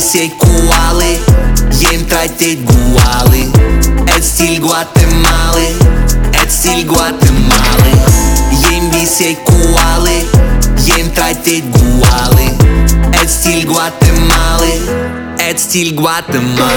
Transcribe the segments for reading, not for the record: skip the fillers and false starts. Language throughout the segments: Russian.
висеть куалы, ем тратить гуалы. Это стиль Гватемалы, это стиль Гватемалы. Ем висеть куалы, ем тратить гуалы. Это стиль Гватемалы, это стиль Гватемалы.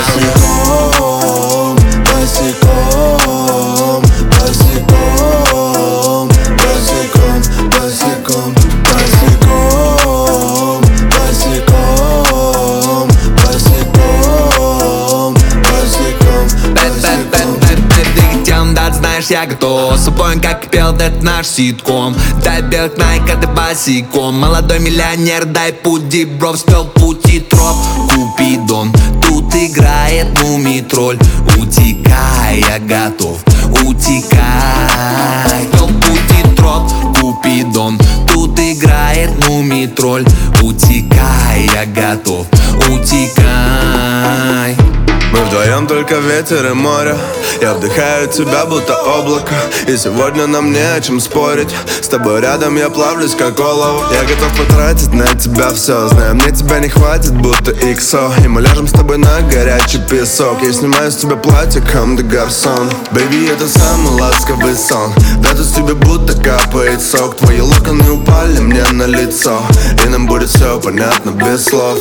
Босиком, босиком, босиком, босиком, босиком, босиком, босиком, босиком, босиком. Тем, да, знаешь, я готов. С собой, как пел, это наш ситком. Дай белых найка, ты босиком. Молодой миллионер, дай путь, дибров. Спел путь и троп, Купидон. Тут играет мумий-тролль. Утекай, я готов, утекай. Спел путь и троп, Купидон. Тут играет мумий-тролль. Утекай, я готов, утекай. Мы вдвоем только ветер и море. Я вдыхаю тебя, будто облако. И сегодня нам не о чем спорить. С тобой рядом я плавлюсь, как олово. Я готов потратить на тебя все. Знаю, мне тебя не хватит, будто XO. И мы ляжем с тобой на горячий песок. Я снимаю с тебя платье, come de garçon. Baby, это самый ласковый сон. Да тут с тебя будто капает сок. Твои локоны упали мне на лицо. И нам будет все понятно без слов.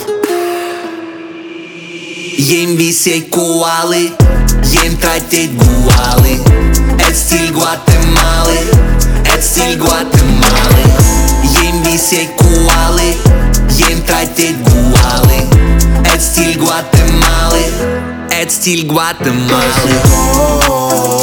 Ем висеть куалы, ем тратить гуалы. Это стиль Гватемалы, это стиль Гватемалы. Ем висеть куалы, ем тратить гуалы. Это стиль Гватемалы, это стиль Гватемалы.